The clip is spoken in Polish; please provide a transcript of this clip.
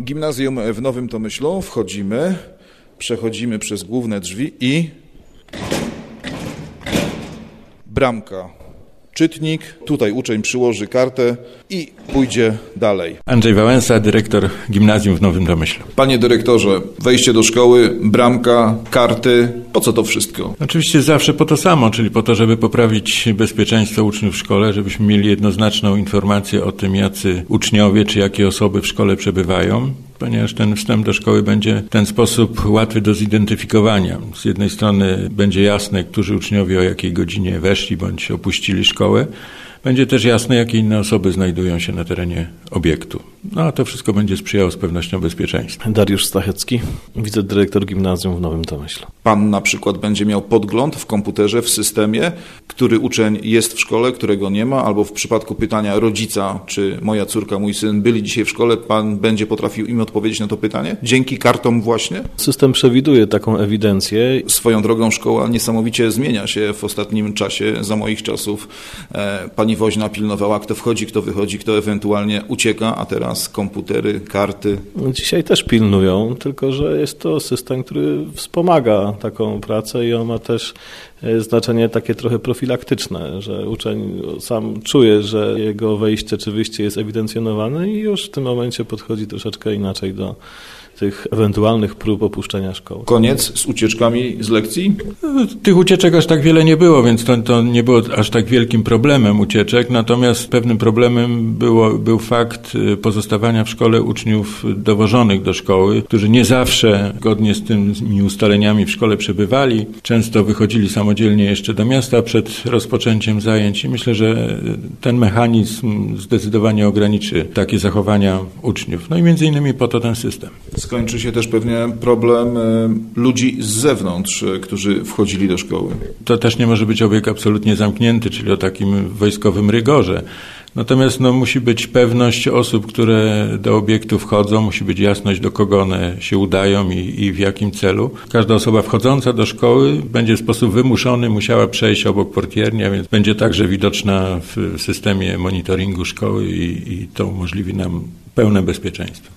Gimnazjum w Nowym Tomyślu. Wchodzimy, przechodzimy przez główne drzwi i bramka. Czytnik, tutaj uczeń przyłoży kartę i pójdzie dalej. Andrzej Wałęsa, dyrektor Gimnazjum w Nowym Tomyślu. Panie dyrektorze, wejście do szkoły, bramka, karty, po co to wszystko? Oczywiście zawsze po to samo, czyli po to, żeby poprawić bezpieczeństwo uczniów w szkole, żebyśmy mieli jednoznaczną informację o tym, jacy uczniowie czy jakie osoby w szkole przebywają, ponieważ ten wstęp do szkoły będzie w ten sposób łatwy do zidentyfikowania. Z jednej strony będzie jasne, którzy uczniowie o jakiej godzinie weszli bądź opuścili szkołę. Będzie też jasne, jakie inne osoby znajdują się na terenie obiektu. No a to wszystko będzie sprzyjało z pewnością bezpieczeństwu. Dariusz Stachecki, wicedyrektor Gimnazjum w Nowym Tomyślu. Pan na przykład będzie miał podgląd w komputerze, w systemie, który uczeń jest w szkole, którego nie ma, albo w przypadku pytania rodzica, czy moja córka, mój syn byli dzisiaj w szkole, pan będzie potrafił im odpowiedzieć na to pytanie? Dzięki kartom właśnie? System przewiduje taką ewidencję. Swoją drogą szkoła niesamowicie zmienia się w ostatnim czasie. Za moich czasów pani woźna pilnowała, kto wchodzi, kto wychodzi, kto ewentualnie ucieka, a teraz komputery, karty. Dzisiaj też pilnują, tylko że jest to system, który wspomaga taką pracę i on ma też znaczenie takie trochę profilaktyczne, że uczeń sam czuje, że jego wejście czy wyjście jest ewidencjonowane i już w tym momencie podchodzi troszeczkę inaczej do tych ewentualnych prób opuszczenia szkoły. Koniec z ucieczkami z lekcji? Tych ucieczek aż tak wiele nie było, więc to nie było aż tak wielkim problemem ucieczek, natomiast pewnym problemem był fakt pozostawania w szkole uczniów dowożonych do szkoły, którzy nie zawsze zgodnie z tymi ustaleniami w szkole przebywali, często wychodzili samodzielnie jeszcze do miasta przed rozpoczęciem zajęć i myślę, że ten mechanizm zdecydowanie ograniczy takie zachowania uczniów. No i między innymi po to ten system. Skończy się też pewnie problem ludzi z zewnątrz, którzy wchodzili do szkoły. To też nie może być obiekt absolutnie zamknięty, czyli o takim wojskowym rygorze. Natomiast musi być pewność osób, które do obiektu wchodzą, musi być jasność, do kogo one się udają i w jakim celu. Każda osoba wchodząca do szkoły będzie w sposób wymuszony musiała przejść obok portierni, a więc będzie także widoczna w systemie monitoringu szkoły i to umożliwi nam pełne bezpieczeństwo.